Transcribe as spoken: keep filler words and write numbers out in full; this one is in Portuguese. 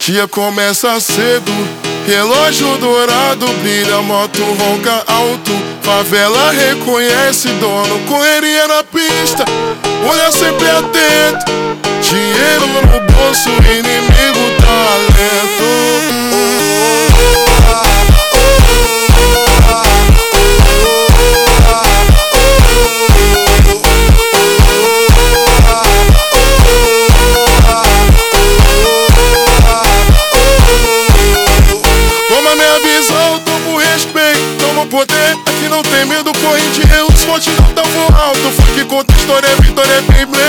Dia começa cedo, relógio dourado brilha, moto ronca alto, favela reconhece dono, correria na pista, olha sempre atento, dinheiro no bolso, inimigo talento. Poder, aqui não tem medo, corre de erros, fonte não tão alto. Funk conta história, vitória é bem